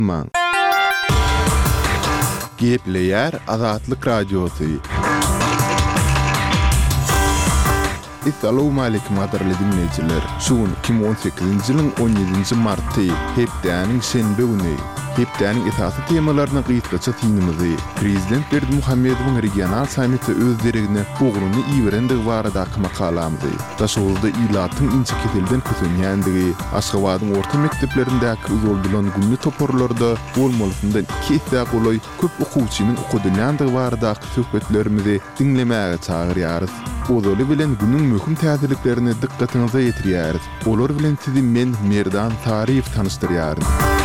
Gepleyer Azatlyk Radiosu. Assalamu alaykum adarly dinleyijiler. Şuun 2018-nji ýylyň 17-nji marty, hepdäniň şenbe güni. Hepdäniň esasy temalaryna gyýtgaça tinimizi, Prezident Berdimuhammedowyň regional sammiti öz deregine ugruny iýerendigi barada makalamyzy, daşowuzda ilatyň inçe ketilden kösenýändigi, Aşgabatyň orta mekdeplerindäki uzuldulan günni toporlarda bolmalysyndan 2 ýa golay köp okuwçynyň okudylýandygy barada söhbetlerimizi dinlemäge çagyrýarys. Ozoly bilen günüň möhüm täzeliklerini dikkatiňize ýetirýäris. Olar bilen sizi men Merdan Taryýew tanışdyrýarym.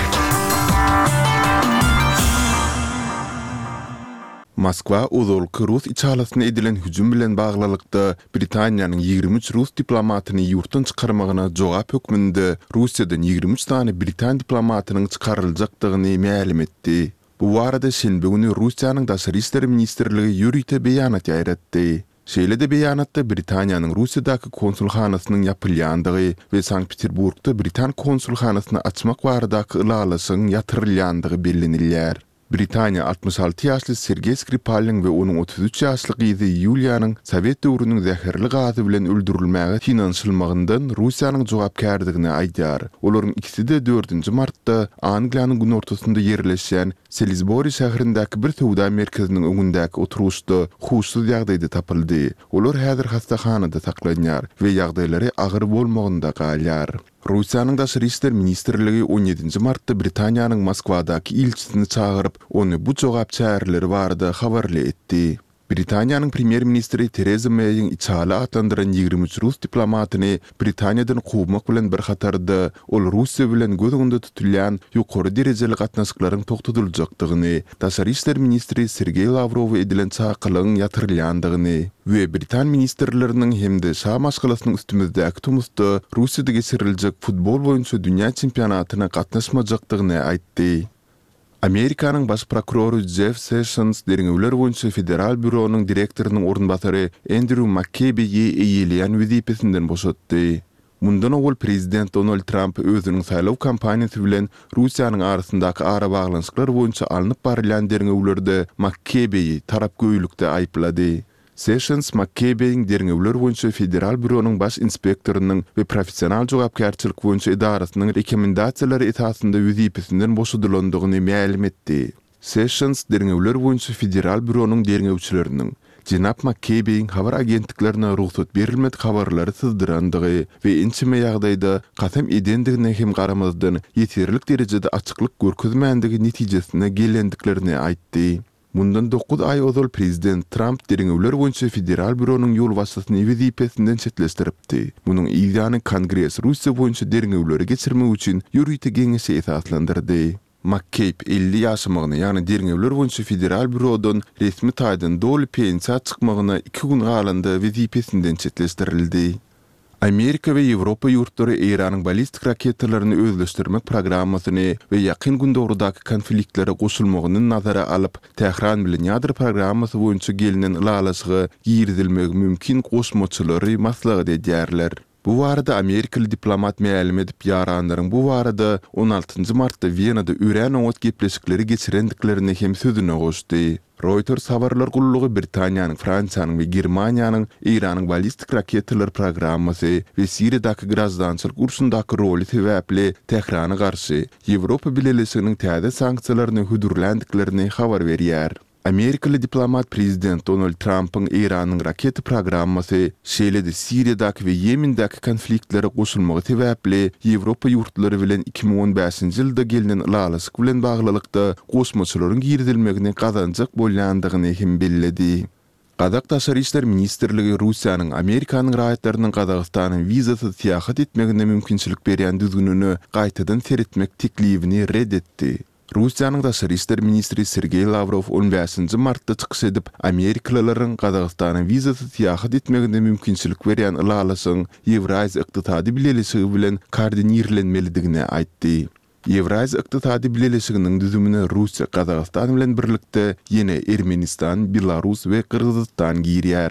Moskwa ozolky Rus içalasyna edilen hüjüm bilen baglylykda Britaniýanyň 23 Rus diplomatyny ýurtdan çykarmagyna jogap hökmünde Russiýadan 23 tane Britan diplomatynyň çykaryljakdygyny ma'lum etdi. Bu barada şenbe güni Russiýanyň Daşary işler ministrligi ýürüýte beýanat ýaýratdy. Şeýle-de beýanatda Britaniýanyň Russiýadaky konsulhanasynyň ýapylýandygy we Sankt-Peterburgda Britan konsulhanasyny açmak baradaky ylalasyň ýatyrylýandygy bellenilýär. Britaniýa 66 ýaşly Sergey Skripalnyň we onuň 33 ýaşly gyzy Yuliýanyň Sowet döwrüniň zäherli gazy bilen öldürilmäge finansiýalmagyndan Russiýanyň jogapkärdigini aýdýar. Olaryň ikisi-de 4-nji martda Angliýanyň gün ortasynda ýerleşýän Salisbury şäherindäki bir töwda merkeziniň öňündäki oturuşda huşsuz ýagdaýda tapyldy. Olar häzir hastahanada saklanýar we ýagdaýlary agyr bolmagynda galýar. Russiýanyň Daşary işler ministrligi 17-nji martda Britaniýanyň Moskwadaky ilçisini çagyryp, ony bu jogap çäherleri barada habarly etdi. Britaniýanyň premier ministri Theresa May'in içali atlandyran 23 Rus diplomatyny Britaniýadan gowmak bilen bir hatarda ol Russiýa bilen göz öňünde tutulýan ýokary derejeli gatnaşyklaryň togtudyljakdygyny, Daşary işler ministri Sergey Lavrov edilen çakylygyň ýatyrylýandygyny we Britan ministrleriniň hemde şah maşgalasynyň üstümizdäki tumusda Russiýada geçiriljek futbol boýunça dünýä çempionatyna gatnaşmajakdygyny aýtdy. Amerikanyň baş prokuroru Jeff Sessions deriňewler boýunça federal büronuň direktorynyň ornbasary Andrew McCabe'yi eýilýän wezipesinden boşatdy. Mundan owul prezident Donald Trump özüniň saýlaw kampaniýasy bilen Russiýanyň arasyndaky ara baglanşyklar boýunça alınıp barylýan deriňewlerde McCabe'yi tarap göýlükde aýplady. Sessions McCabe'nin deriňewler boýunça federal büronuň baş inspektorynyň we professional jogapkärçilik boýunça idarasynyň rekomendasiýalary esasynda wezipesinden boşadylandygyny ma'lum etdi. Sessions deriňewler boýunça federal büronuň deriňewçileriniň Jenap McCabe'nin habar agentliklerine ruhsat berilmedik habarlary sızdırandygy we inçime ýagdaýda kasam edendigine hem garamazdan ýeterlik derejede açyklyk görkezmänligi netijesine gelendiklerini aýtdy. Mundan 9 ay ozal Prezident Trump deriňewler boýunça federal büronuň ýol başçysyny wezipesinden çetleşdiripdi. Munyň ýa-ni Kongres Russiýa boýunça deriňewleri geçirmek üçin ýürüýte geňesi esaslandyrdy. McCabe 50 ýaşymagyny, ýani deriňewler boýunça federal bürodan resmi taýdan doly pensiýa çykmagyna 2 gün galanda wezipesinden çetleşdirildi. Amerika we Ýewropa ýurtlary Iranyň ballistik raketalaryny özleşdirmek programmasyny we ýakyn gün döwründäki konfliktlere goşulmagyny nazara alyp, Tehran bilen ýadyr programmasy boýunça gelinen ýalaşygy girdilmegi mümkin goşmaçylary maslahat edýärler. Bu barada Amerikaly diplomat ma'lum edip ýaranlaryň bu barada 16-njy martda Wienada üren oňat gepleşikleri geçirendiklerini hem sözüne goşdy. Reuters habarlar gullugy Britaniýanyň, Fransiýanyň we Germaniýanyň Iranyň ballistik raketler programmasy we Siriýadaky grazdançylyk urşundaky roly sebäpli Tehrana garşy Ýewropa bileşiginiň täze sanksiýalaryny hudurlandyklerini habar berýär. Amerikaly diplomat Prezident Donald Trump'ın Iranyň raket programmasy şeýle-de Siriýadaky we Ýemendaky konfliktleri goşulmagy sebäpli Ýewropa ýurtlary bilen 2015-nji ýylda gelinen ýalaşyk bilen baglylykda goşmaçylaryň girdilmegini gazanjak bolýandygyny hem belledi. Kazak Daşary işler ministrligi Russiýanyň Amerikanyň raýatlarynyň Kazakstanyň wizasy seýahat etmegine mümkinçilik berýän düzgününi gaýtadan seretmek teklifini reddetdi. Russiýanyň Daşary işler ministri Sergey Lavrov 15-nji martda çykyş edip, Amerikalılaryň Kazakstanyň wizasy seýahat etmegine mümkinçilik berýän ýalaşyň Ýewraziýa ykdysady bileşigi bilen koordinirlenmelidigini aýtdy. Ýewraziýa ykdysady bileşiginiň düzümine Russiýa, Kazakystan bilen birlikde ýene Ermenistan, Belarus we Kyrgyzstan girýär.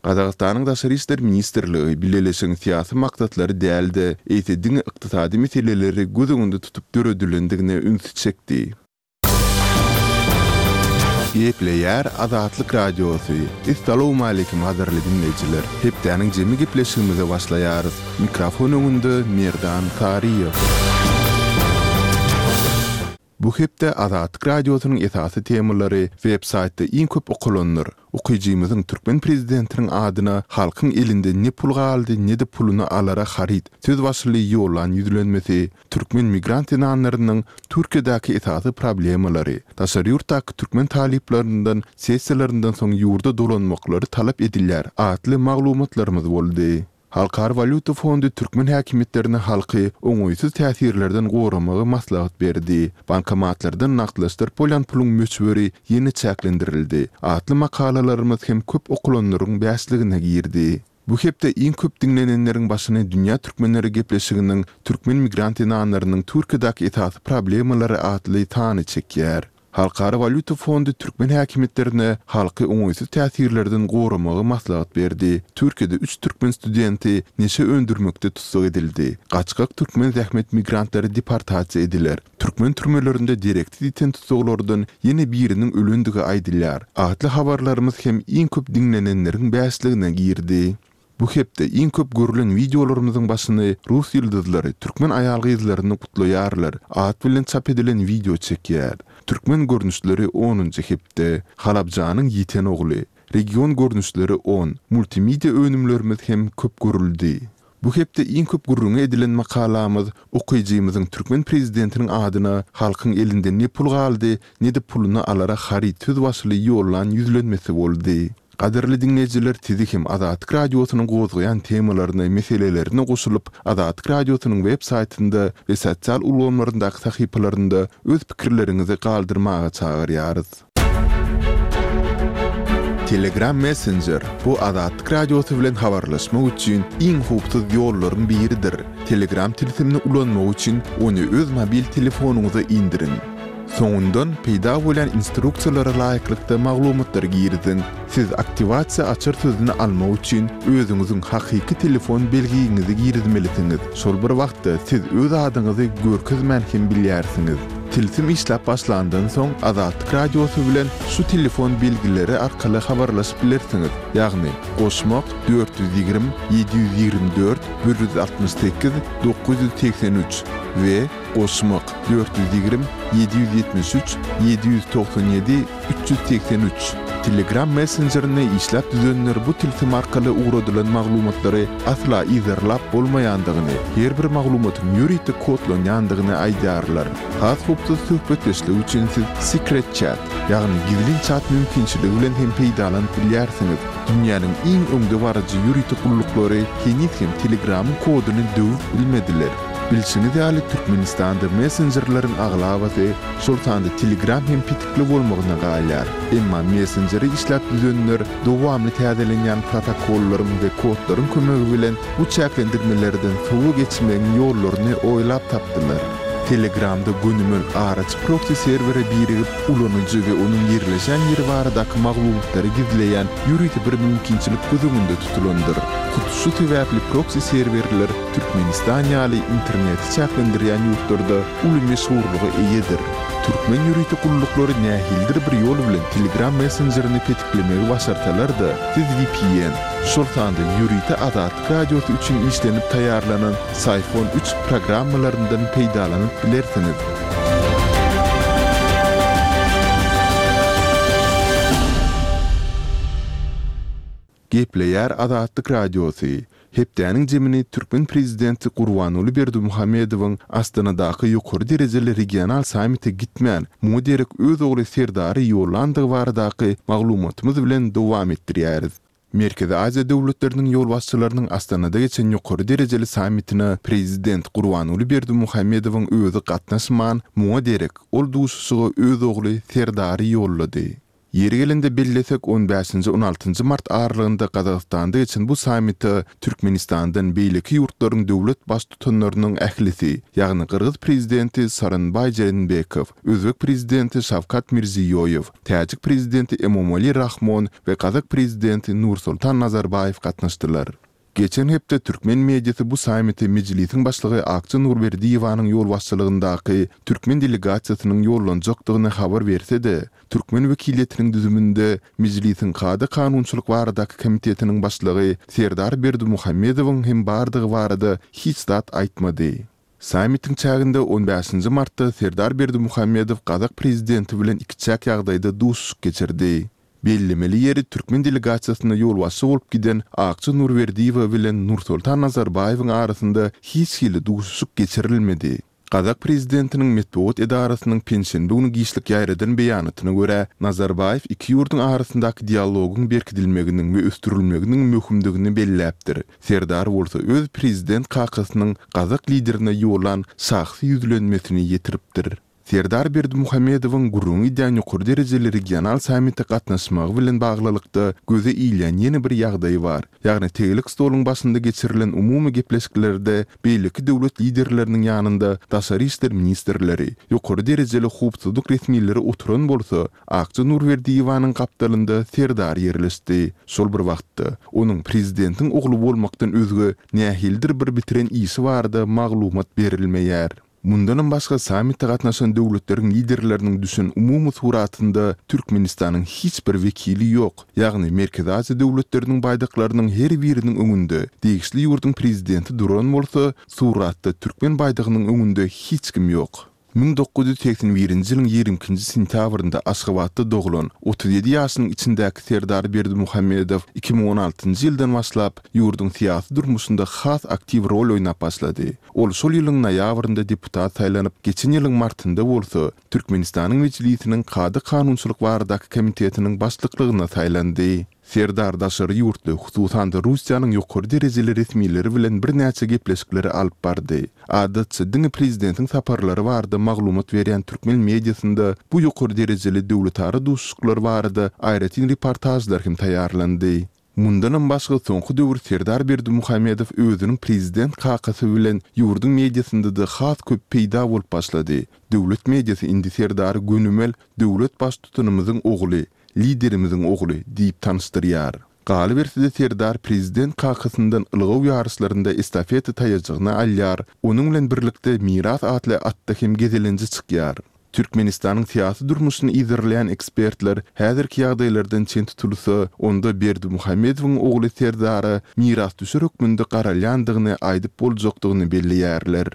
Qazaqstanyň Daşary işler ministrligi bileleşiň siyasi maksatlary däldi, eýtediň ykdysady meseleleri göz öňünde tutup döredilendigine üns çekdi. Gepleýär Azatlyk Radiosy. Assalamu alaykum hazırly dinleýijiler. Hepdeniň jemi gepleşigimize başlaýarys. Mikrofon öňünde Merdan Tariýew. Bu hepde Azatlyk Radiosynyň esasy temalary websaytda iň köp okulanlar. Okuyjymyzyň türkmen prezidentiniň adyna halkyň elinde ne pul galdy, ne de puluny alara harit, söz başly ýolan ýüzlenmesi, türkmen migrant inanlarynyň Türkiýedäki esasy problemalary, daşary ýurtdaky türkmen taliplaryndan sessiýalaryndan soň ýurda dolanmaklary talap edilýär. Atly maglumatlarymyz boldy. Halkar Valyuta Fondu Türkmen häkimetlerine halky oňoýsuz täsirlerden goramagy maslahat berdi. Bankomatlardan naklaşdyryp bolan puluň möçberi ýeni çäklendirildi. Atly makalalarymyz hem köp okulanlaryň bäsligine girdi. Bu hepde iň köp dinlenenleriň başyna dünýä türkmenleri gepleşiginiň türkmen migrant inanlarynyň Türkiýedäki esasy problemalary atly tany çekýär. Halkara Valyuta Fondu Türkmen häkimetlerine halky oňoýsuz täsirlerden goramagy maslahat berdi. Türkiýede 3 türkmen studenti neşe öndürmekde tutsak edildi. Gaçkak türkmen zähmet migrantlary deportasiýa ediler. Türkmen türmelerinde direkti diten tutsaklardan ýene biriniň ölendigi aýdylýar. Atly habarlarymyz hem iň köp dinlenenleriň bäsligine girdi. Bu hepde iň köp görülen videolarymyzyň başyny Rus ýyldyzlary, türkmen aýal gyzlaryny kutlaýarlar. At bilen çap edilen video çekýär. Türkmen görnüşleri 10-njy hepde Halabjanyň ýeten ogly, region görnüşleri 10, multimedia önümlerimiz hem köp görüldi. Bu hepde iň köp gurrun edilen makalamyz okuyjymyzyň türkmen prezidentiniň adyna halkyň elinde ne pul galdy, ne de puluny alara harit söz başly ýolan ýüzlenmesi boldy. Qadirli dinleýijiler, tizi hem Azatlyk Radiosynyň gozgaýan temalaryny, meselelerini goşulyp Azatlyk Radiosynyň websaytynda we sosial ulanlaryndaky sahypalarynda öz pikirleriňizi galdyrmaga çagyrýarys. Telegram Messenger bu Azatlyk Radiosy bilen habarlaşmak üçin iň hupsuz ýollaryň biridir. Telegram tilsimini ulanmak üçin onu öz mobil telefonuňyza indirin. Soňundan peýda bolan instruksiýalara laýyklykda maglumatlar girdin. Siz aktivasiýa açar sözüni almak üçin özüňiziň hakyky telefon belgiňizi girdmelisiniz. Şol bir wagtda siz öz adyňyzy görkezmän hem bilýärsiňiz. Tilsim işläp başlandan soň Azatlyk Radiosy bilen şu telefon belgileri arkaly habarlaşyp bilersiňiz. Ýagny goşmak 420 724 168 983 we goşmak 420 773 797 383. Telegram Messenger'ine işläp düzenler bu tilsim arkaly uğradylan maglumatlary asla izarlap bolmaýandygyny, her bir maglumatyň ýüriti kodlanýandygyny aýdarlar. Has hupsuz söhbetleşlik üçin siz secret chat, ýagny gizlin chat mümkinçiligi bilen hem peýdalanyp bilýärsiňiz. Dünýäniň iň öňde barajy ýüriti gullyklary hem Telegramyň koduny döwüp bilmediler. Bilşini däli Türkmenistanda messengerlaryň aglabasy şoltanda Telegram hem pitikli bolmagyna galýar. Emma messengeri işläp düzenler dowamly täzelenýän protokollaryň we kodlaryň kömegi bilen bu çäklendirmelerden soňa geçmeň ýollaryny oýlap tapdylar. Telegramda günümün araç proxy servere birigip ulanıcı ve onun yerleşen yeri baradaky maglumatlary gizleyen ýüriti bir mümkinçilik gözüňünde tutulandyr. Şu sebäpli proxy serverler Türkmenistan ýaly internet çäklendirýän ýurtlarda uly meşhurlygy eýedir. Türkmen ýüriti gullyklary nähildir bir ýol bilen Telegram messengerini petiklemegi başarsalar-da, siz VPN, şoltanda ýüriti Azatlyk Radiosy üçin işlenip taýarlanan Sayfon 3 programmalaryndan peýdalanyp bilersiňiz. Gepleýär Azatlyk Radiosy. Hepdeniň jemini Türkmen prezidenti Gurbanuly Berdimuhammedowyň Astanadaky ýokary derejeli regional samite gitmän muderek öz ogly Serdary ýolandygy baradaky maglumatymyz bilen dowam etdirýäris. Merkezi Aziýa döwletleriniň ýolbaşçylarynyň Astanada geçen ýokary derejeli samitine prezident Gurbanuly Berdimuhammedowyň özü gatnaşman muderek ol duşuşyga öz ogly Serdary ýollady. Yeri gelende bellesek 15-16 mart aralığında Kazakstanda geçen bu sammiti Türkmenistan'dan beýleki ýurtlaryň döwlet baş tutanlarynyň ählisi, ýagny Kyrgyz prezidenti Saranbay Jeenbekow, Özbek prezidenti Şavkat Mirziýoýew, Täjik prezidenti Emomali Rahmon we Kazak prezidenti Nursultan Nazarbayew gatnaşdylar. Geçen hepde Türkmen mediası bu sammiti meclisiň başlygy Akçy Nurberdiýewanyň ýol başçylygyndaky Türkmen delegasiýasynyň ýollanjakdygyny habar berse-de, Türkmen wekiliyetiniň düzüminde meclisiň Kady kanunçylyk baradaky komitetiniň başlygy Serdar Berdimuhammedowyň hem bardygy barada hiç zat aýtmady. Sammitiň çagynda 15 martda Serdar Berdimuhammedow Kazak prezidenti bilen iki çak ýagdaýda duşuşyk geçirdi. Bellemeli ýeri Türkmen delegasiýasyna ýolbaşçy bolup giden Akçy Nurberdiýew bilen Nursultan Nazarbayewiň arasynda hiç hili duşuşyk geçirilmedi. Kazak prezidentiniň metbuat edarasynyň pensiýende ony giýişlik ýaýradan beýanatyna görä, Nazarbayew iki ýurduň arasyndaky dialogyň berkidilmeginiň we östürilmeginiň möhümdigini belläpdir. Serdar bolsa öz prezident kakasynyň Kazak liderine ýolan şahsy ýüzlenmesini ýetiripdir. Serdar Berdimuhammedowyň gurrun iddiany ýokary derejeli regional sammitde gatnaşmagy bilen baglylykda göze iýlen ýene bir ýagdaý bar. Ýagny tegelik stoluň başynda geçirilen umumy gepleşiklerde beýleki döwlet liderleriniň ýanynda daşary işler ministrleri, ýokary derejeli hukukçylyk resmiýetleri oturan bolsa, Akçy Nurberdiýewanyň kapdalynda Serdar ýerleşdi. Şol bir wagtda onuň prezidentiň ogly bolmakdan özge nähildir bir bitiren işi barda maglumat berilmeýär. Mundan başga sammitde gatnaşan döwletleriň liderleriniň düşen umumy suratynda Türkmenistanyň hiç bir wekili ýok. Ýagny Merkezi Aziýa döwletleriniň baýdaklarynyň her biriniň öňünde degişli ýurdun prezidenti duran bolsa, suratda Türkmen baýdagynyň öňünde hiç kim ýok. 1981-nji ýylyň 22-nji sentýabrynda Aşgabatda doglan 37 ýaşynyň içindäki Serdar Berdimuhammedow 2016-njy ýyldan başlap ýurdun syýasy durmuşynda has aktiw rol oýnap başlady. Ol şol ýylyň noýabrynda deputat saýlanyp, geçen ýylyň martynda bolsa Türkmenistanyň meclisiniň Kady kanunçylyk baradaky komitetiniň başlyklygyna saýlandy. Serdar daşary ýurtly, hususan da Russiýanyň ýokary derejeli resmiýetleri bilen bir näçe gepleşikleri alyp bardy. Adatça diňe prezidentiň saparlary barada maglumat berýän Türkmen mediasynda bu ýokary derejeli döwletary duşuşyklar barada aýratyn reportajlar hem taýýarlandy. Mundan başga soňky döwür Serdar Berdimuhammedow özüniň prezident kakasy bilen ýurdun mediasynda da has köp peýda bolup başlady. Döwlet mediasy indi Serdary gönümel döwlet baş tutanymyzyň ogly, liderimiziň ogly diýip tanışdyrýar. Galy berside Serdar prezident kakasyndan ylgaw ýarşlarynda estafeta taýajagyny alýar, onuň bilen birlikde Miras adly atda hem gezelenji çykýar. Türkmenistanyň syýasy durmuşyny izleýän ekspertler häzirki ýagdaýlardan çen tutulsa, onda Berdimuhammedowyň ogly Serdary miras düşür hükmünde garalýandygyny aýdyp boljakdygyny belliýärler.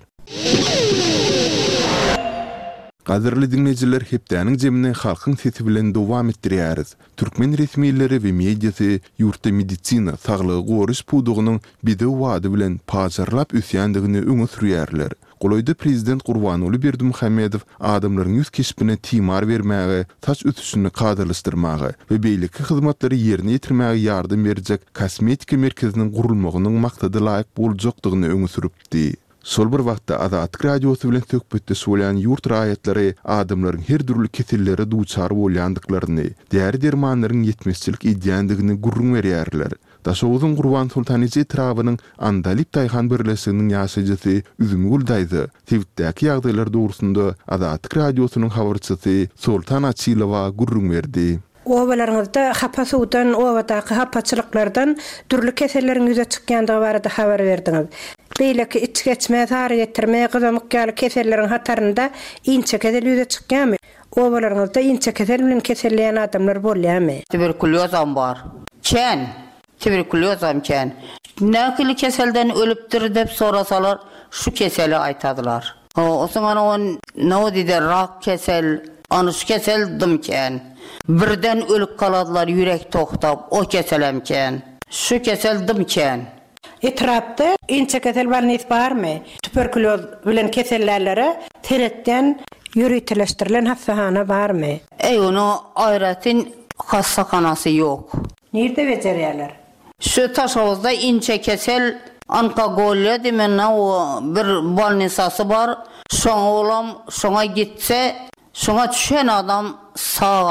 Gaderli dinleyijiler, hepdäniň jemine halkyň sesi bilen dowam etdirýäris. Türkmen resmiýetleri we mediasy ýurtda medisina, saglygy goruş pudugynyň bide wady bilen pajarlap üsýändigini öňe sürýärler. Goloýda prezident Gurbanoly Berdimuhammedow adamlaryň ýüz keşpine timar bermäge, saç ötüşini kadrlaşdyrmagy we beýleki hyzmatlary ýerine ýetirmäge ýardym berjek kosmetika merkeziniň gurulmagynyň maksady laýyk boljakdygyny öňe süripdi. Şol bir wagtda Azatlyk radiosy bilen söhbetde söýlen ýurt raýatlary adamlaryň her türlü keselleri duçar bolýandyklaryny, däri dermanlaryň ýetmezçilik edýändigini gurrun berýärler. Daşowyň Gurban Sultanyjy trawynyň Andalip Taýhan birleşiginiň ýaşajysy Üzümgül daýdy. Tewitdäki ýagdaýlar dogrusynda Azatlyk radiosynyň habarçysy Sultan Açylowa gurrun berdi. Ovalarыңızda hapasudan, ovadaky hapaçylyklardan türlü keselleriň ýüze çykýandygy barada habar berdiňiz. Beýleki iç geçme, sary getirme, gyzamyk ýaly keselleriň hatarynda inçe kesel ýüze çykýanmy? Ovalarыңızda inçe kesel bilen keselleýän adamlar bolýarmy? Tuberkulozam bar. Çen. Tuberkulozam çen. Näkili keselden ölüpdir dep sorasalar, şu keseli aýtadylar. O zaman on näme diýer, rak kesel, anyş kesel dymken. Birden ölüp kaladylar, ýürek toktap, o keselemken. Şu kesel dymken. Etrapda inçe kesel balnis barmy? Tuberkuloz bilen kesellerlere teretden ýürütleşdirilen hastahana barmy? Onu aýratyn hastahanasy ýok. Nerede bejerýärler? Şu Taşawuzda inçe kesel onkologия diýmen o bir balnisasy bar. Şoňa olam, şoňa gitse, şoňa düşen adam sağ alıp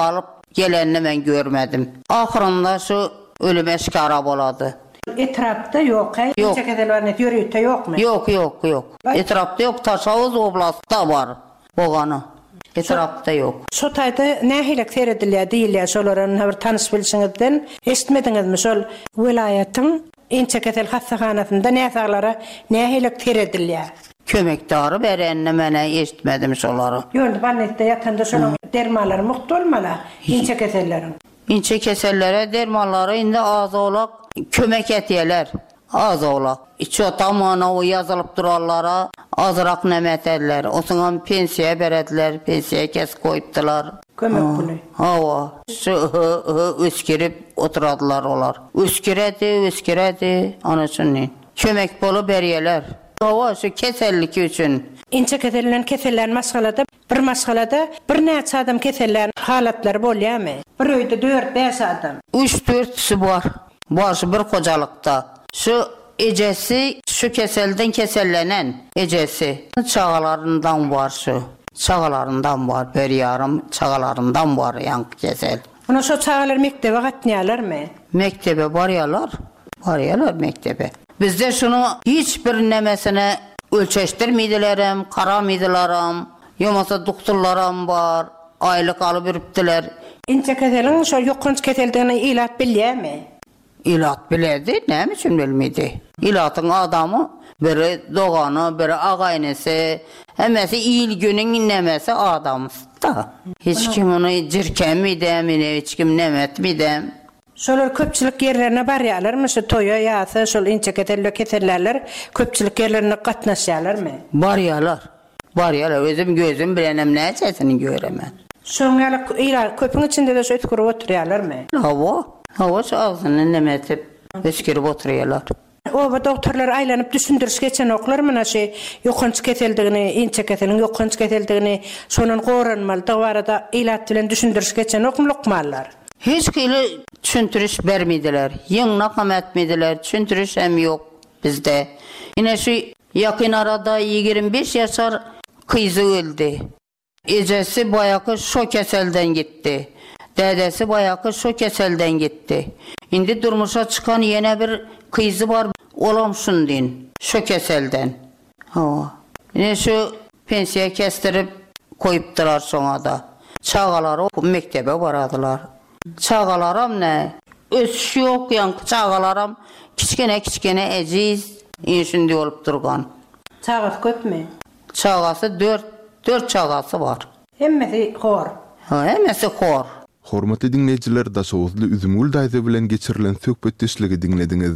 gelenini ben görmedim. Ahırında şu ölüm eşkara boladı. Etrafta yok. Yok. İnce keseller yürüyütte yok mu? Yok. Etrafta yok. Taşavuz oblastta var. Boğanı. Etrafta yok. Sotayda nähilek seredilýär diýilýär şolaryň bir tanış bilşiňizden eşitmediňizmi şol welaýatyň inçe kesel hastahanasynda näsaglara nähilek seredilýär? Kömekdarı berenine mene eşitmedim şoları. Ýöndi balnetde ýatanda şonuň dermanlary mukty bolmaly inçe keselleriň. İnçe kesellere dermanları indi az olak kömek etýärler. Az olak. İçi tamana o yazılıp durallara azırak nemet ediler. Osundan pensiye berediler. Pensiye kes koyuptılar. Kömek puly. Hava. Şu öskirip oturadılar olar. Öskiredi. Onun için kömek bolu berýärler. Hava şu kesellik üçün. İnçe kesellerin masalada bir näçe adam kesellerin halatlary bolýarmy? Bir öýde 4-5 adam. 3-4 kişi var. Başı bir kocalıkta. Şu ecesi, şu keselden kesellenen ecesi. Çağalarından var şu. Çağalarından var. Bir yarım çağalarından var yankı kesel. Ona şu çağalar mektebe gatnaýarlarmy? Mektebe barýarlar mektebe. Bizde şunu hiçbir nemesine ölçeştirmeydilerim, karameydilerim. Yomasa doktorlaram var. Aylık alıp veripdiler. İnçe keselin şu ýokynç keseldigini ilat bilýärmi? İlat biledi, ne için bilmedi? İlatın adamı, biri doğanı, biri ağaynesi, hemesi iyil günün nemesi adamız da. Hiç kim onu cirkenmidem, hiç kim nemetmidem. Şolar köpçülik yerlerine barýarlarmy? Şu toýa ýa-da şol inçe kesellerler köpçülik yerlerine gatnaşýarlarmy? Barýarlar, özüm gözüm bilenem näçesini göremän. Şoňaly ila köpüň içinde de şu ötkürüp oturýarlarmy? Hava şu ağzını nemetip öskürüp oturýarlar. O doktorlar aylanyp düşündüriş geçen oklarmy naşy ýokynç keseldigini, inçe keselin ýokynç keseldigini, şonun goranmalydygy barada ilat bilen düşündüriş geçen okmulukmalar. Hiç kili düşündürüş bermediler. Ýyňnak etmediler. Düşündürüş hem yok bizde. Yine şu yakın arada 25 yaşar kıyızı öldü. Ecesi bayakı şu keselden gitti. Dedesi bayakı şu keselden gitti. Indi durmuşa çıkan yine bir kıyızı var. Olamşun din. Şu keselden. Yine şu pensiye kestirip koyuptılar sonra da. Çağaları mektebe baradılar. Çağalaram ne? Ösüş yok yankı çağalaram. Kiçkene eciz. İnşindi olup durgan. Çağası köpmü? Çağası 4 çağası var. Hemmesi hor. Hemmesi hor. Hormatly dinleýijiler, Daşowuzly Üzümgül daýza bilen geçirilen söhbetdeşligi dinlediňiz.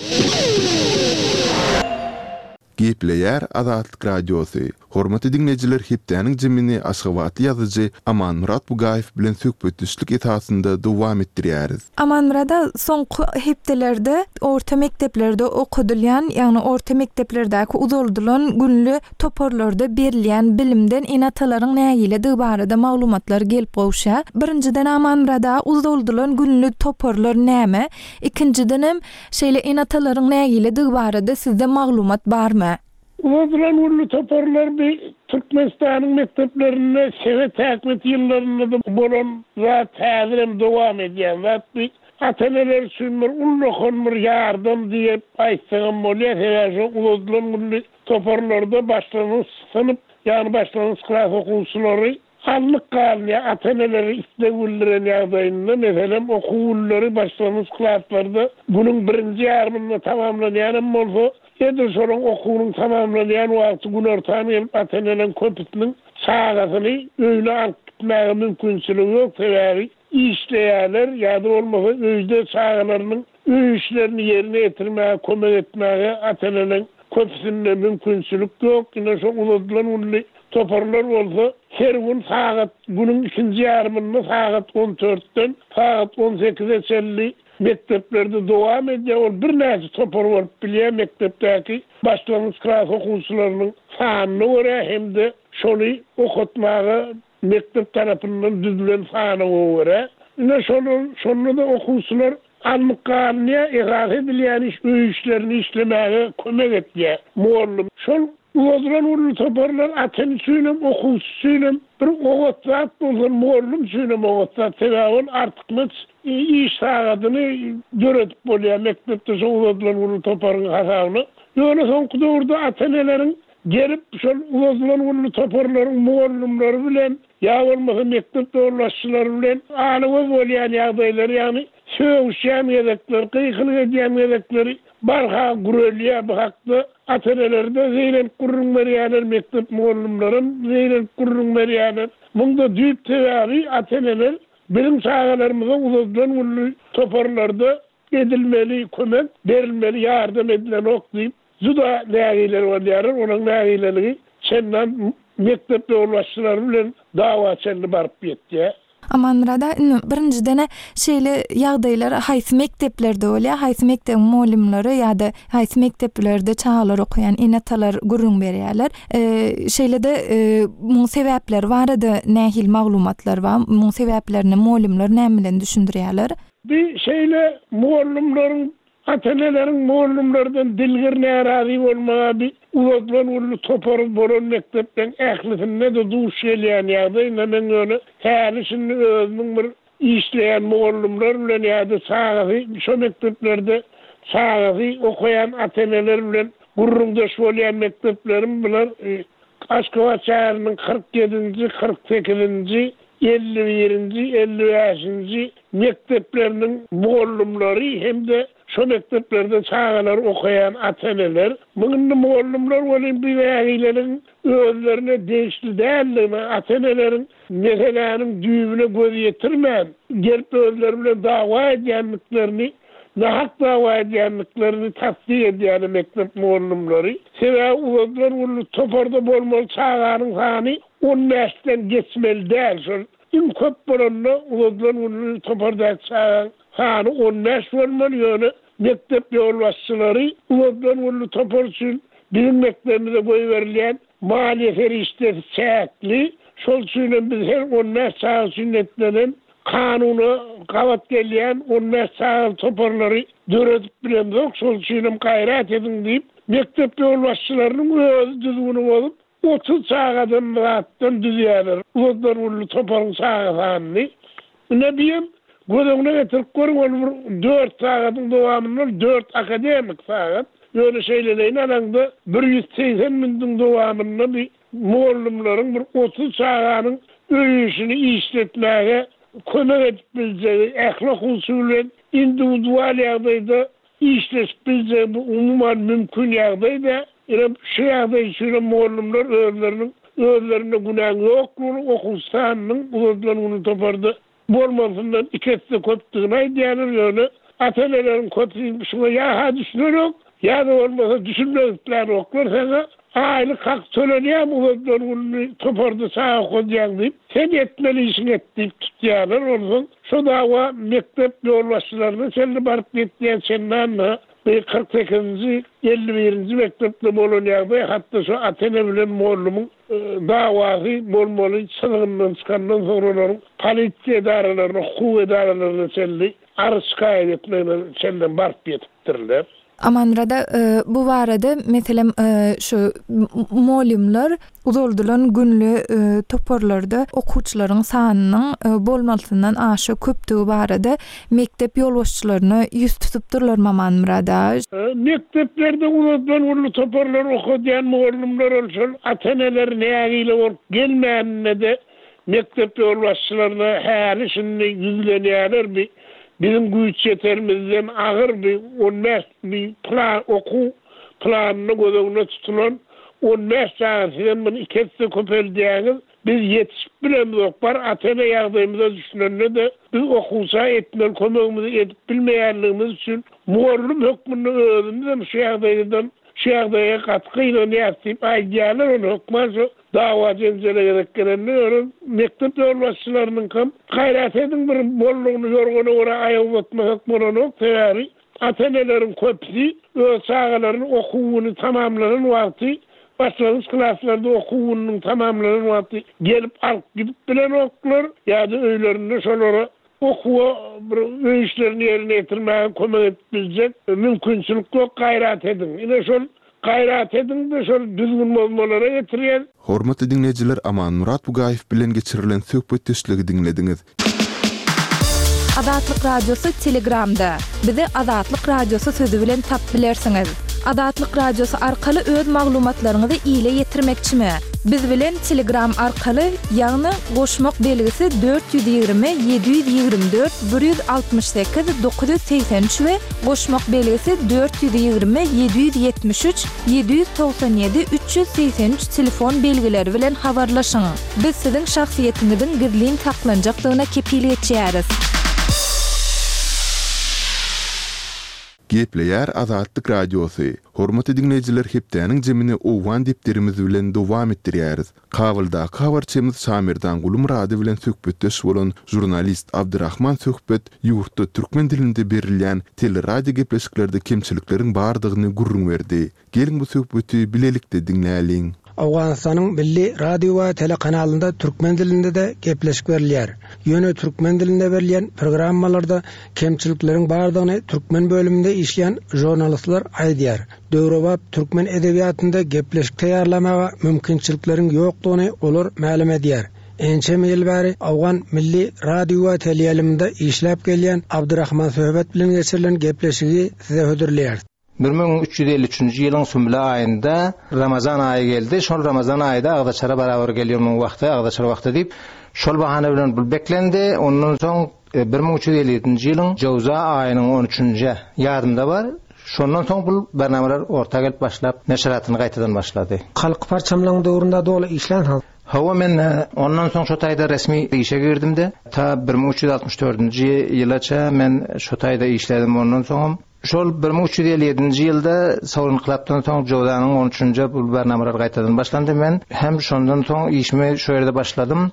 Gepleýär Azatlyk radiosu. Hormatly dinleýijiler, hepdeniň jemini Aşgabatly ýazyjy Aman Murat Bugaýew bilen söhbetdeşlik esasynda dowam etdirýäris. Aman Murat'a soňky hepdelerde orta mekteplerde okudylýan, ýagny orta mekteplerdäki uzaldylan günlü toporlarda berilýän bilimden enatalaryň nägile barada maglumatlar gelip gowşa. Birinciden Aman Murat'a uzaldylan günlü toporlar näme? Ikinciden hem şeýle enatalaryň nägile barada sizde maglumat barmy? Uzadılan ulu toparlar bir Türkmenistan'ın mekteplerine Sovet hükümeti yıllarında bolan zat hazırım devam ediyen zat bir ataneler sünmür ulu konmur yardım diye aysağım bolya severse uzadılan ulu toparlarda başlanız sınıp yani başlanız klas okulsuları anlık kalmaya ataneleri istevullerin yağdayında mesela okulları başlanız klaslarda bunun birinci yarımını tamamlayan olsa Edir sorun okulun tamamlayan wagty gün ortamy atanelen köpütüniň çağasyny öýle alyp gitmäge mümkinçiligi ýok sebäbi işleýärler ýa-da bolmasa öýde çağalarynyň öý işlerini ýerine ýetirmäge kömek etmäge atanelen köpütünde mümkinçilik ýok. Ýene şo uzadylan uly toparlar bolsa her gün saat günüň ikinji ýarymynda saat 14-den saat 18-50 mekteplerde devam ediyor. Bir näçe topar bolup bilýär mektepdäki başlangyç klas okuwçylarynyň sanyna görä hemde şoly okutmagy mektep tarapyndan düzülen sanyna görä. Ine şonu da okuwçylar anlyk-garnya egah edilýän iş öýüşlerini işlemäge kömek etýär. Muallim şol Ulan ullu toparlar ateni süylem, okusu süylem, bir oğutsat bolsun, muallum süylem oğutsat, sebabın artmaz iş saatini göretip bolýar, mektepde şol ullu toparın hasabını. Ýöne soňky döwürde atenelerin gelip şol ullu toparların muallumlary bilen, ya bolmasa mektepde öwrüçiler bilen anyňyz bolýan ýagdaýlary, ýagny söwüşýän ýedekler, kıyıklık edýän ýedekleri barha gurulýa bu hakda atenelerde zeýlen kurrun berýärler, mektep muallumlaryň zeýlen kurrun berýärler. Munda düýp teäri ateneler bilim sahagalarymyza uzadylan ullu toparlarda edilmeli, kömek berilmeli, ýardam edilen ok diýip juda nägiler bolýar, onuň nägilerligi senden mektepde öwrüçiler bilen dawa çelli barıp ýetdi. Amanrada birinciden şeýle ýagdaýlar haýsy mekteplerde bolýar, haýsy mektep muallimlary ýa-da haýsy mekteplerde çağlar okuyan enatalar gurrun berýärler. Şeýle de muň sebäpleri barada nähil maglumatlar bar, muň sebäplerini muallimler näme bilen düşündirýärler? Bir şeýle muallimlaryň atenelerin muallimlerden dilgir närazy bolmagy bir uzadylan ullu topar bolan mektepden ählisinde de duş gelýän ýagdaý, men öňe hälisini özüň bir işleýän muallimler bilen ýa-da sahagy şo mekteplerde sahagy okuyan ateneler bilen gurrundaş bolýan mekteplerim bilen Aşgabat şäheriniň 47-nji, 48-nji 51-nji, 55-nji mektepleriniň muallimleri hemde şo mekteplerde çağalar okuyan ateneler, mıngınlı muallimler bolýan bir ägilerin özlerine değişli däldigini, atenelerin meselanyň düýbüne göz ýetirmän, gelip özleri bilen dawa edýänliklerini, nahak dawa edýänliklerini tasdik edýän mektep muallimleri, sebäbi uzadylan ullu toparda bolmaly çağanyň sany 10 näsden geçmeli däl. Şol in köp bolanna uzadylan ullu toparda çağanyň sany 10 näs bolmaly ýöne mektep ýolbaşçylary uzadylan ullu topar üçin bilim mektebinde goýberilýän maliýe feriştesi çäkli, şol üçin biz her 10 näs çağ sünnetlenen kanuny gawat gelýän 10 näs çağ toparlary döredip bilendik, şol üçin gaýrat edin diýip mektep ýolbaşçylarynyň öz düzgüni bolup 30 çağdan rahatdan düzýärler. Uzadylan ullu toparyň çağany. Ne diýem? Gözüňe getirip görüň 4 sagatyň dowamynda 4 akademik sagat. Ýöne şeýleýän alanda 180 mindiň dowamynda bir muallimlaryň bir 30 saganyň öýüşini işletmäge kömek edip biljegi, ählak usulen individual ýagdaýda işleşip biljegi bu umuman mümkin ýagdaýda, şu ýagdaý üçin muallimler özlerine günah ýoklugyny okusanyň uzadylan uly toparda bolmasyndan ikisi köpdigini aýdýarlar ýöne atenelerin köpüň şuna ýa düşünýär, ýa-da bolmasa düşünmekler oklar sana aýlyk hak tölenýär uzadylan uly toparda sağa goýýan diýip sen etmeli işiň etdiýip tutýarlar. Ondan şo dawa mektep ýolbaşçylaryna çelli barıp ýetýän senden 48-nji 51-nji mektepde bolan ýagdaý hatda şu atene bilen muallimyň dawasy bolmaly çyzgyndan çykandan soňra polisiýa edaralaryna, hukuk edaralaryna çelli arşkaýet etmeli çelden barıp ýetipdirler. Amanrada bu barada meselem şu muallimler uzaldylan günlü toparlarda okuwçylaryň sanynyň bolmasyndan aşy köpdigi barada mektep ýolbaşçylaryna ýüz tutupdyrlar Amanrada. Mekteplerde uzadylan ullu toparlar okudýan muallimler bolşan ateneler nägile bolup gelmänine de mektep ýolbaşçylaryna häli şunu ýüzlenýärler. Bizim güýç ýetermizden agyr bir bir plan oku planyny gözüňe tutulan 10 näsden men ikisi köpeldýäňiz biz ýetişip bilenmek bar atene ýagdaýymyza düşünende de biz okusa etmeli kömegimizi edip bilmeýänligimiz üçin muallim hökmüni özünden şu ýagdaýdan şu ýagdaýa gatkyla näsip aýdýarlar onu hökmüni dawa jenjele gelenler mektep ýolbaşçylarynyň kam gaýrat edin bir bollugyny ýorgona görä aýawytmak bolanok täri atenelerin köpsi öz çağalaryny okuwyny tamamlanan wagty başlanýyş klaslarda okuwynyň tamamlanan wagty gelip alyp gidip bilen oklar ýa-da öýlerinde şolara okuwa bir öýüşlerini ýerine ýetirmäge kömek edip biljek mümkinçilik ýok gaýrat edin. Ine şol gayrat edin de şol düzgün bolmalara getirýär. Hormatly dinleyijiler, Aman Murat Bugayew bilen geçirilen söhbetdeşligi dinlediňiz. Adatlyk radiosu Telegramda. Bizi Adatlyk radiosu sözü bilen tap bilersiňiz. Adatlyk radiosu arkaly öz maglumatlaryňyzy ýyle ýetirmekçimi? Biz bilen Telegram arkaly ýagny goşmak belgisi 420 724 168 983 we goşmak belgisi 420 773 797 383 telefon belgileri bilen habarlaşyň. Biz siziň şahsiýetiňiziň gizliliğini taklanjaklygyna kepillik etýäris. Gepleýär Azatlyk radiosu. Hormatly dinleyijiler, hepdeniň jemini owan depderimiz bilen dowam etdirýäris. Kabylda habarçymyz Samirdan Gulumrady bilen söhbetdeş bolan jurnalist Abdurrahman söhbet ýurtda türkmen dilinde berilýän teleradio gepleşiklerde kemçilikleriň bardygyny gurrun berdi. Gelin bu söhbeti bilelikde dinläýäliň. Awganistanyň milli radio we telekanalynda türkmen dilinde de gepleşik berilýär. Ýöne türkmen dilinde berilýän programmalarda kemçilikleriň bardygyny türkmen bölüminde işleýän jurnalistler aýdýar. Döwrebap türkmen edebiýatynda gepleşik taýýarlamaga mümkinçilikleriň ýokdugyny olar ma'lum edýär. Ençe ýyl bäri Awgan milli radio we teleýaliminde işläp gelýän Abdurrahman söhbet bilen geçirilen gepleşigi size hödürleýär. 1353 ýylyň sümle aýynda Ramazan aýy geldi. Şol Ramazan aýyda Agdaçara barabar gelýärmiň wagty, Agdaçara wagty diýip şol bahana bilen bul beklendi. Ondan soň 1357 ýylyň Jawza aýynyň 13-nji ýardymda bar. Şondan soň bul barnamalar orta gelip başlap neşratyny gaýtadan başlady. Halk parçamlaryň döwründe doly işlen. Hawa men ondan soň şo taýda resmi işe girdimde. Ta 1364-nji ýylaça men şo taýda işledim. Ondan soň şol 1357-nji ýylda Sowr inqilapdan soň Jowzanyň 13-nji bul barnamalar gaýtadan başlandy. Men hem şondan soň işime şo ýerde başladym.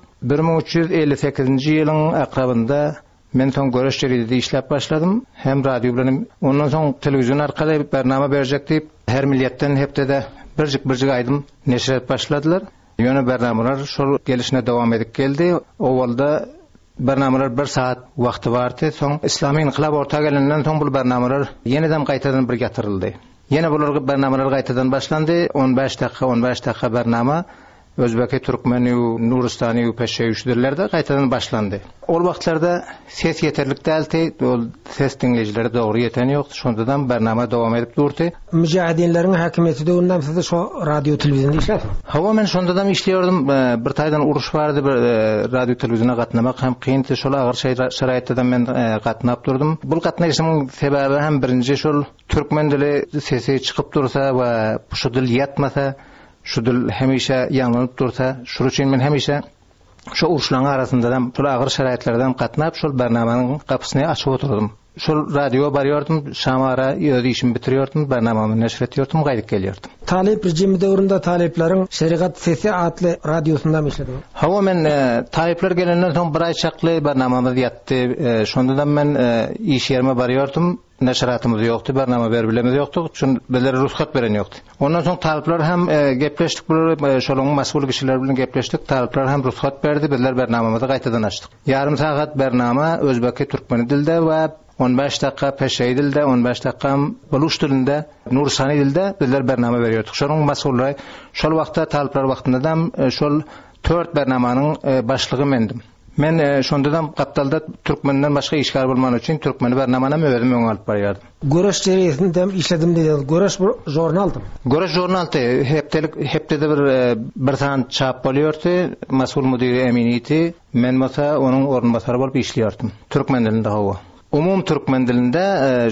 1358-nji ýylyň akrabynda men soň Göreş jeridinde işläp başladym. Hem radio bilen ondan soň telewizion arkaly barnama berjek diýip her milletden hepde birjik aýdym neşret başladylar. Ýöne barnamalar şol gelişine dowam edip geldi. Owalda barnamalar 1 saat wagty bardy. Soň islamy inqilab orta gelenden soň bul barnamalar ýeniden gaýtadan bir getirildi. Ýene bular barnamalar gaýtadan başlandy. 15 dakika barnama Özbeki, Türkmeni, Nuristani, Peşeýüş dillerinde gaýtadan başlandy. Ol wagtlarda ses ýeterlik däldi, ol ses dinleýijileri dogry ýeten ýokdy. Şondan barnama dowam edip durdy. Müjahidinleriň häkimeti döwründen siz şo radio telewizionda işläp? Hawa men şondan işleýärdim. Bir taýdan uruş bardy, bir radio telewiziona gatnamak hem kynty, şol agyr şaraýatda men gatnap durdum. Bul gatnaşygyň sebebi hem birinji şol türkmen dili sesi çykyp dursa we şu dil ýatmasa, şu dil hemişe ýanlanyp dursa, şuň üçin men hemişe şu uruşlaryň arasynda şol agyr şaraýatlardan gatnap şol barnamanyň kapysyny açyp oturdum. Şol radioga barýardym, şamara ýöne işimi bitirýärdim, barnamamy neşr etýärdim, gaýdyp gelýärdim. Talip rejimi döwründe talipleriň Şerigat Sesi adly radiosunda işledim. Hawa men talipler gelenden soň bir aý çakly barnamamy ýatdy. Şondan men iş ýerime barýardym. Neşratymyz ýokdy, barnama berbilemiz ýokdy, çünki bizlere ruhsat beren ýokdy. Ondan soň talipler hem gepleşdik, şolaryň mas'ul kişiler bilen gepleşdik. Talipler hem ruhsat berdi, bizler barnamamyzy gaýtadan açdyk. Ýarym saat barnama özbeki, türkmen dilde we 15 dakika Peşeýi dilde, 15 dakika Buluş dilinde, Nursani dilde bizler barnama berýärdik. Şolaryň mas'ullary şol wagtda talipler wagtynda şol 4 barnamanyň başlygy mendim. Men şondan Gaptalda türkmenden başga işgal bolman üçin türkmeni barnamana özüm öňe alyp barýardym. Göreş jeridinde işledim diýdi. Göreş jurnaldy. Göreş jurnaldy hepde bir saat çap bolýardy. Mas'ul mudiri eminiyeti men masa onuň ornbasary bolup işleýärdim. Türkmen dilinde hawa. Umum türkmen dilinde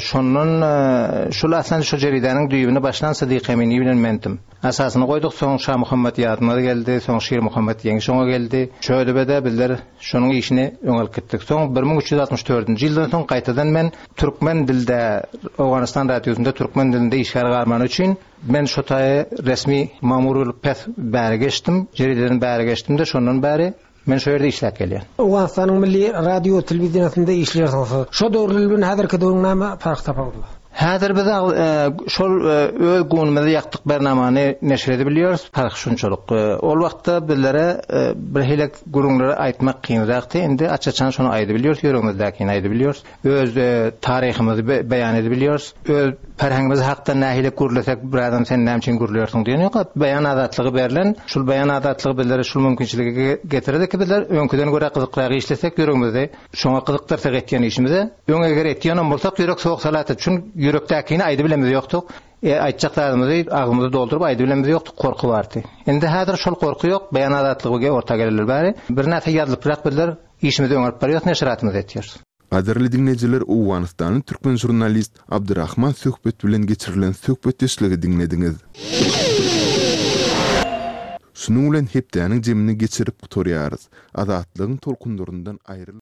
şol aslan şu jeridanyň düýbüne başlan Sadyk Emini bilen mendim. Asasyny goýduk, soň Şah Muhammed ýadyma geldi, soň Şir Muhammed ýeňi şoňa geldi. Şöýdebede bizler şonuň işini öňelip gitdik. Soň 1364-nji ýyldan soň gaýtadan men türkmen dilde Awganistan radiosunda türkmen dilinde işgär garman üçin men şo taýy resmi mamurlyk pes bäri geçdim, jerideden bäri geçdim-de şondan bäri men şo ýerde işläp gelýän. Awganistanyň milli radio telewizionasynda işleýärsiňiz. Şo döwrler bilen häzirki döwrüň näme fark tapady? Häzir biz şol öz gonumyzda ýaktyk bernamany neşir edebiliyoruz. Fark şunçalyk. Ol wagtda bizlere bir helek gurunlary aýtmak kynrakdy. Endi açaçan şonu aýdybiliyoruz, ýörüňizdäkini aýdybiliyoruz. Öz taryhymizy beýan edebiliyoruz. Öz ferhangimiz hakda nähile gurulasak bir adam sen näme gurulýarsyň diýen ýok. Beýan azatlygy berilen, şol beýan azatlygy bizlere şol mümkinçiligi getirdi ki bizler öňküden görä gyzyklygy işlesek ýöregimizde şoňa gyzykdyrsak etýän işimize öňe eger etýän bolsak ýörek soğuk salat üçin yürekdäkini aýdy bilemiz ýoktuk. Aýtjaklarymyzy agymyzy doldurup aýdy bilemiz ýoktuk, korku bardy. Endi häzir şol korku ýok, beýan azatlygyga orta gelir bäri. Bir näse ýazylyp birak bizler işimizi öňerip barýar, neşratymyzy etýär. Aderli dinleyijiler, Owganystanyň türkmen jurnalist Abdurrahman söhbet bilen geçirilen söhbetdeşligi dinlediňiz. Şunuň bilen hepdäniň jemini geçirip gutorýarys. Azatlygyň tolkunlaryndan aýryl